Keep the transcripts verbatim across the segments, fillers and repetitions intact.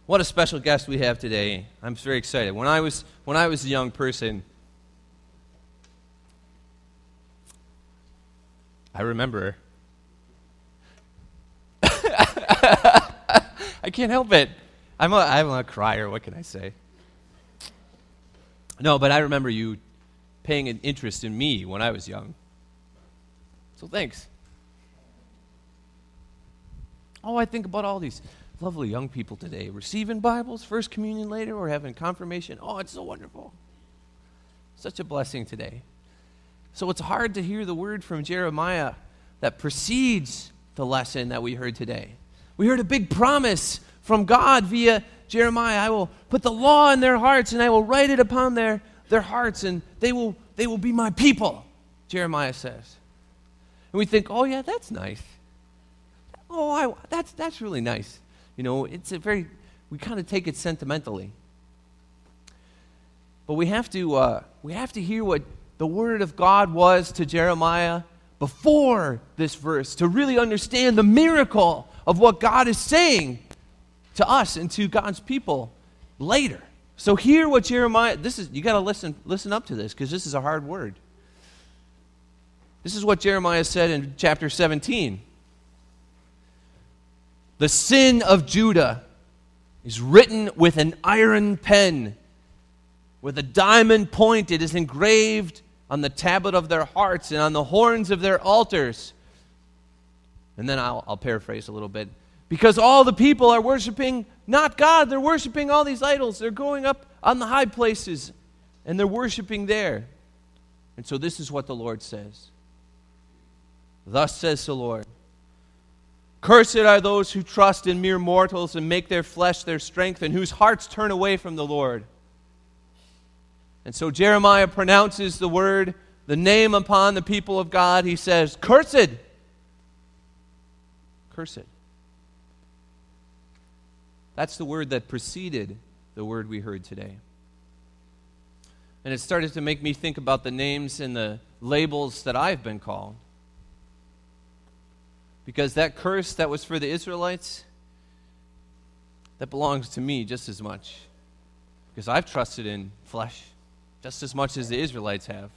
What a special guest we have today. I'm very excited. When I was when I was a young person, I remember. I can't help it. I'm a, I'm a crier. What can I say? No, but I remember you paying an interest in me when I was young. So thanks. Oh, I think about all these lovely young people today, receiving Bibles, First Communion later, or having confirmation. Oh, it's so wonderful. Such a blessing today. So it's hard to hear the word from Jeremiah that precedes the lesson that we heard today. We heard a big promise from God via Jeremiah. I will put the law in their hearts, and I will write it upon their, their hearts, and they will, they will be my people, Jeremiah says. And we think, oh, yeah, that's nice. Oh, I, that's that's really nice. You know, it's a very, we kind of take it sentimentally. But we have to uh, we have to hear what the word of God was to Jeremiah before this verse to really understand the miracle of what God is saying to us and to God's people later. So hear what Jeremiah, this is, you got to listen listen up to this because this is a hard word. This is what Jeremiah said in chapter seventeen. The sin of Judah is written with an iron pen. With a diamond point it is engraved on the tablet of their hearts and on the horns of their altars. And then I'll, I'll paraphrase a little bit. Because all the people are worshiping not God, they're worshiping all these idols. They're going up on the high places and they're worshiping there. And so this is what the Lord says. Thus says the Lord. Cursed are those who trust in mere mortals and make their flesh their strength and whose hearts turn away from the Lord. And so Jeremiah pronounces the word, the name upon the people of God. He says, cursed. Cursed. That's the word that preceded the word we heard today. And it started to make me think about the names and the labels that I've been called. Because that curse that was for the Israelites, that belongs to me just as much. Because I've trusted in flesh just as much as the Israelites have.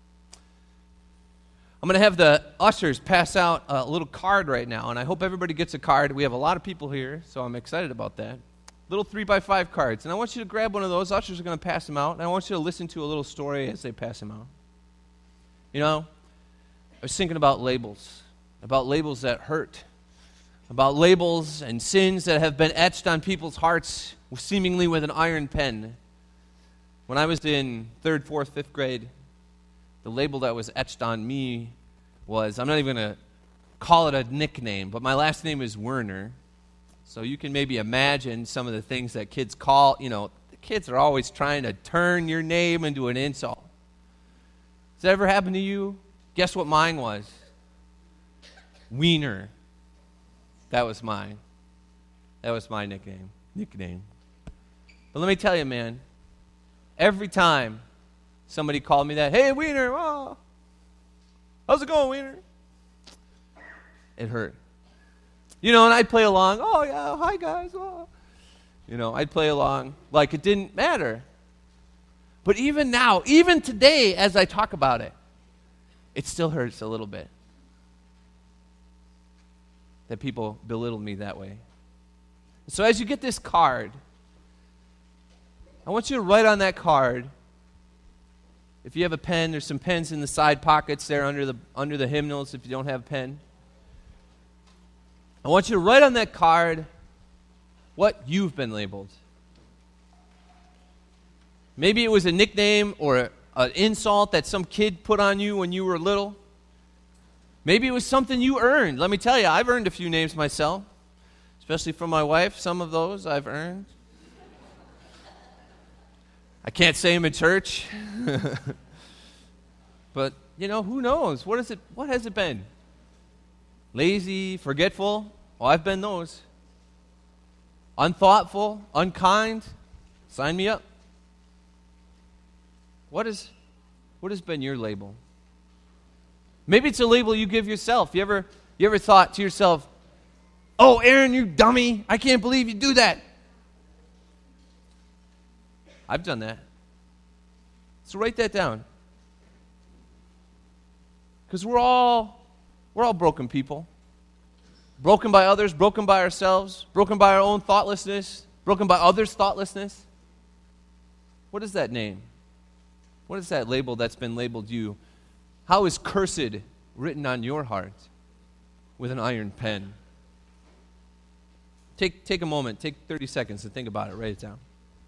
I'm going to have the ushers pass out a little card right now, and I hope everybody gets a card. We have a lot of people here, so I'm excited about that. Little three by five cards. And I want you to grab one of those. Ushers are going to pass them out, and I want you to listen to a little story as they pass them out. You know, I was thinking about labels. About labels that hurt, about labels and sins that have been etched on people's hearts seemingly with an iron pen. When I was in third, fourth, fifth grade, the label that was etched on me was, I'm not even going to call it a nickname, but my last name is Werner. So you can maybe imagine some of the things that kids call, you know, the kids are always trying to turn your name into an insult. Has that ever happened to you? Guess what mine was? Wiener. That was mine. That was my nickname. Nickname. But let me tell you, man, every time somebody called me that, hey, Wiener, oh, how's it going, Wiener? It hurt. You know, and I'd play along, oh, yeah, hi, guys. Oh. You know, I'd play along like it didn't matter. But even now, even today, as I talk about it, it still hurts a little bit. That people belittle me that way. So as you get this card, I want you to write on that card. If you have a pen, there's some pens in the side pockets there under the under the hymnals if you don't have a pen. I want you to write on that card what you've been labeled. Maybe it was a nickname or an insult that some kid put on you when you were little. Maybe it was something you earned. Let me tell you, I've earned a few names myself, especially from my wife. Some of those I've earned. I can't say them in church. But, you know, who knows? What is it? What has it been? Lazy, forgetful? Oh, I've been those. Unthoughtful, unkind? Sign me up. What is, what has been your label? Maybe it's a label you give yourself. You ever, you ever thought to yourself, oh, Aaron, you dummy, I can't believe you do that. I've done that. So write that down. Because we're all, we're all broken people. Broken by others, broken by ourselves, broken by our own thoughtlessness, broken by others' thoughtlessness. What is that name? What is that label that's been labeled you? How is cursed written on your heart with an iron pen? Take, take a moment, take thirty seconds to think about it, write it down.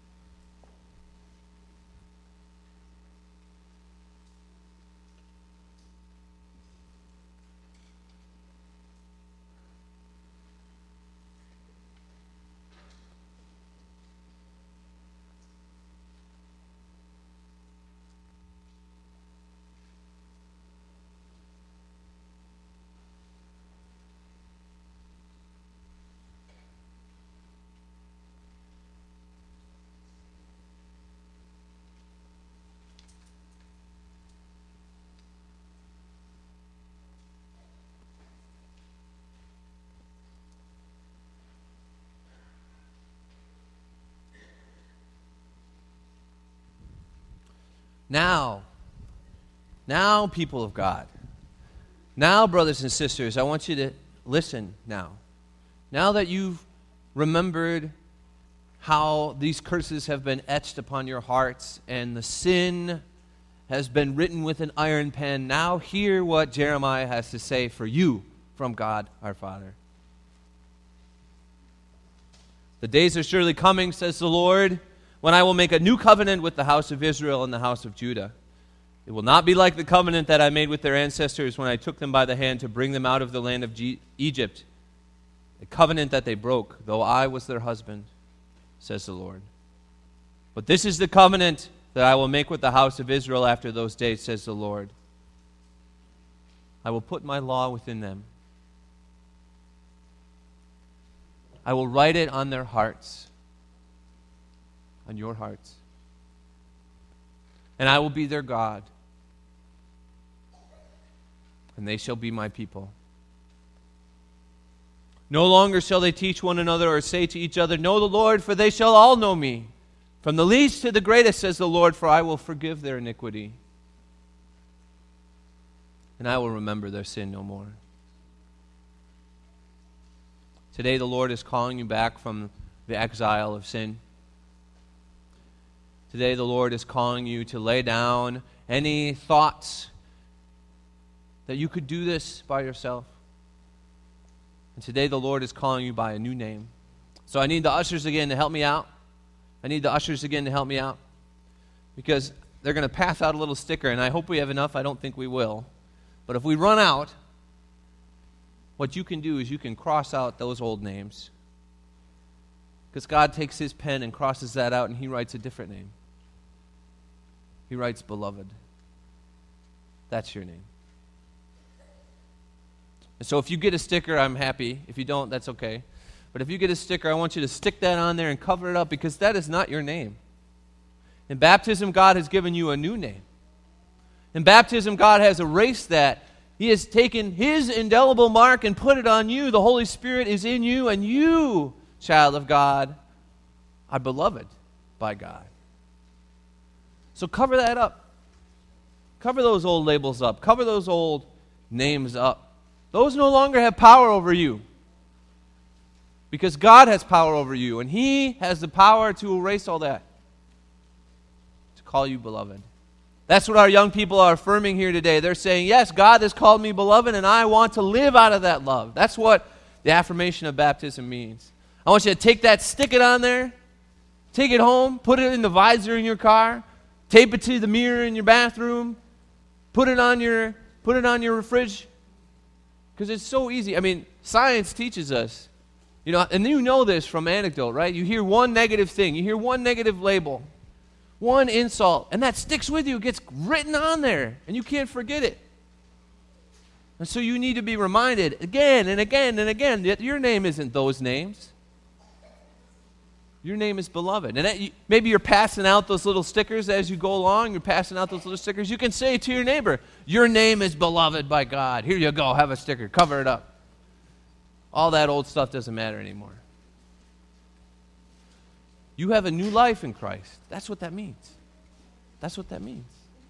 Now, now, people of God, now, brothers and sisters, I want you to listen now. Now that you've remembered how these curses have been etched upon your hearts and the sin has been written with an iron pen, now hear what Jeremiah has to say for you from God our Father. The days are surely coming, says the Lord, when I will make a new covenant with the house of Israel and the house of Judah. It will not be like the covenant that I made with their ancestors when I took them by the hand to bring them out of the land of G- Egypt, a covenant that they broke, though I was their husband, says the Lord. But this is the covenant that I will make with the house of Israel after those days, says the Lord. I will put my law within them. I will write it on their hearts. On your hearts. And I will be their God. And they shall be my people. No longer shall they teach one another or say to each other, know the Lord, for they shall all know me. From the least to the greatest, says the Lord, for I will forgive their iniquity. And I will remember their sin no more. Today the Lord is calling you back from the exile of sin. Today the Lord is calling you to lay down any thoughts that you could do this by yourself. And today the Lord is calling you by a new name. So I need the ushers again to help me out. I need the ushers again to help me out. Because they're going to pass out a little sticker, and I hope we have enough. I don't think we will. But if we run out, what you can do is you can cross out those old names. Because God takes his pen and crosses that out, and he writes a different name. He writes beloved. That's your name. And so if you get a sticker, I'm happy. If you don't, that's okay. But if you get a sticker, I want you to stick that on there and cover it up, because that is not your name. In baptism, God has given you a new name. In baptism, God has erased that. He has taken his indelible mark and put it on you. The Holy Spirit is in you, and you, child of God, are beloved by God. So cover that up. Cover those old labels up. Cover those old names up. Those no longer have power over you. Because God has power over you, and he has the power to erase all that. To call you beloved. That's what our young people are affirming here today. They're saying, yes, God has called me beloved, and I want to live out of that love. That's what the affirmation of baptism means. I want you to take that, stick it on there, take it home, put it in the visor in your car, tape it to the mirror in your bathroom, put it on your put it on your fridge, because it's so easy. I mean, science teaches us, you know, and you know this from anecdote, right? You hear one negative thing, you hear one negative label, one insult, and that sticks with you. It gets written on there, and you can't forget it. And so you need to be reminded again and again and again that your name isn't those names. Your name is beloved. And that you, maybe you're passing out those little stickers as you go along. You're passing out those little stickers. You can say to your neighbor, your name is beloved by God. Here you go. Have a sticker. Cover it up. All that old stuff doesn't matter anymore. You have a new life in Christ. That's what that means. That's what that means.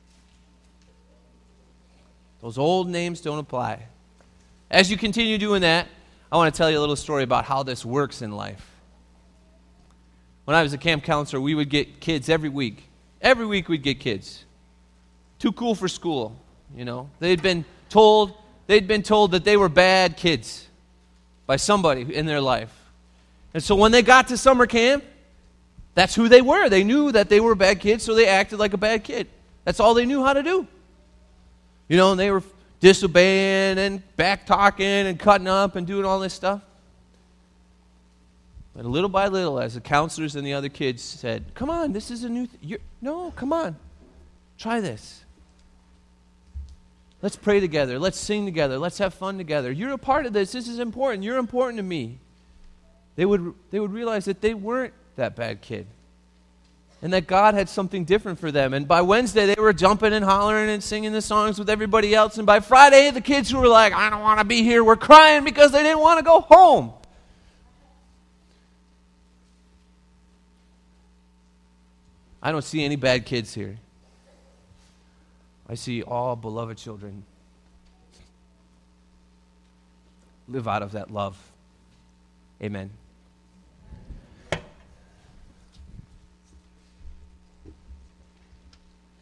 Those old names don't apply. As you continue doing that, I want to tell you a little story about how this works in life. When I was a camp counselor, we would get kids every week. Every week we'd get kids. Too cool for school, you know. They'd been told, they'd been told that they were bad kids by somebody in their life. And so when they got to summer camp, that's who they were. They knew that they were bad kids, so they acted like a bad kid. That's all they knew how to do. You know, and they were disobeying and back-talking and cutting up and doing all this stuff. But little by little, as the counselors and the other kids said, come on, this is a new thing. No, come on. Try this. Let's pray together. Let's sing together. Let's have fun together. You're a part of this. This is important. You're important to me. They would, they would realize that they weren't that bad kid. And that God had something different for them. And by Wednesday, they were jumping and hollering and singing the songs with everybody else. And by Friday, the kids who were like, I don't want to be here, were crying because they didn't want to go home. I don't see any bad kids here. I see all beloved children. Live out of that love. Amen.